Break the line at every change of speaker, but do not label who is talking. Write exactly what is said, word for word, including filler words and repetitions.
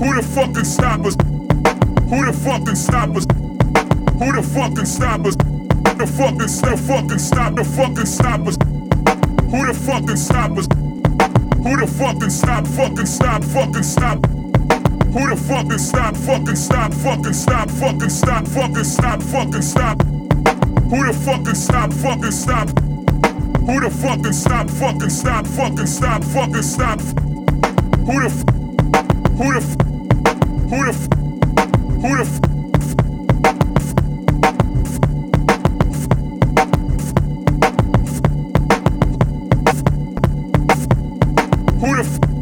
Who the fucking stop us? Who the fucking stop us? Who the fucking stop us? The fucking the fucking stop the fucking stop us? Who the fucking stop us? Who the fucking stop fucking stop fucking stop? Who the fucking stop fucking stop fucking stop fucking stop fucking stop fucking stop? Who the fucking stop fucking stop? Who the fucking stop fucking stop fucking stop fucking stop? Who the f- who the f- who the f- who the f- who the f-